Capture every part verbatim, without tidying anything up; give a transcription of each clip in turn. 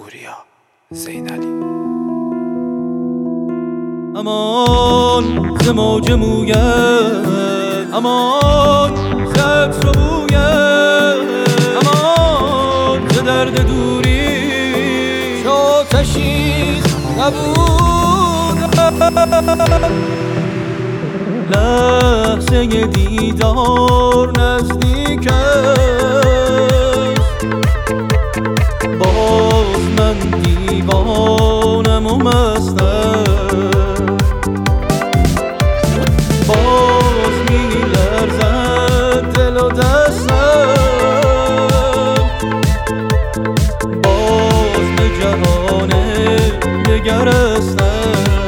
پوریا زینالی. امان ز موج مویت، امان ز عطر و بویت، امان ز درد دوری شو تشیز نبودم. لحظه دیدار نزدیک است، باز من دیوانم و مستم، باز می لرزد دل و دستم، باز به جهان نگرستم.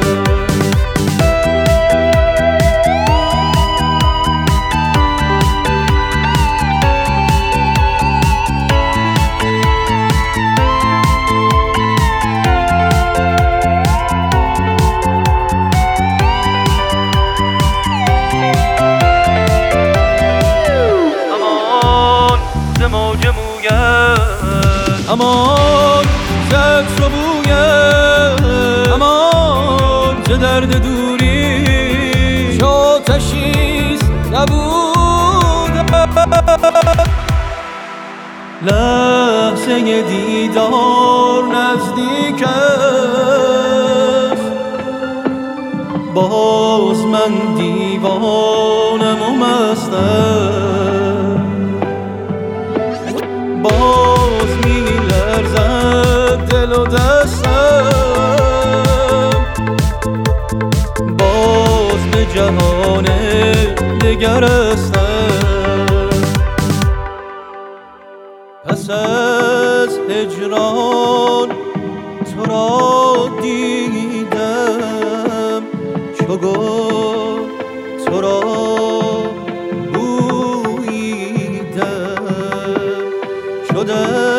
موج مویت، امان ز عطر و بویت، امان ز درد دوری شو تشیز نبودم. لحظه دیدار نزدیک است، باز من دیوانم و مستم، باز می لرزد دل و دستم، باز به جهان نگرستم. پس از هجران تو را دیدم، چو گل تو را بوییدم، شده